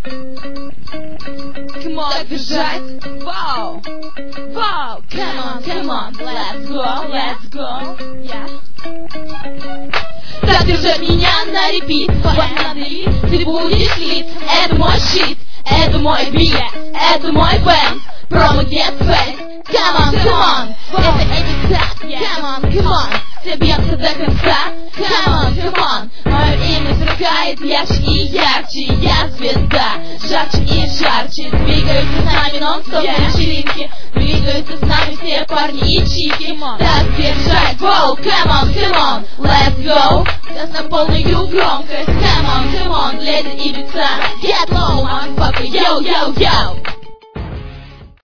Так бежать. Вау. Вау. Come on, let's go. Так держать меня на репит. Ты будешь лид. Это мой щит, это мой бит, это мой бэнд. Промо get fake. Come on. Это Эдик. Come on. Все бьется до конца. Come on. Мое имя сверкает ярче и ярче. Я звезда, жарче и жарче. Двигаются с нами нон-стоп на вечеринке. Двигаются с нами все парни и чики. Так держать. Воу, come on, let's go. Сейчас на полную громкость. Come on, леди и бица. Get low, motherfucker, yo.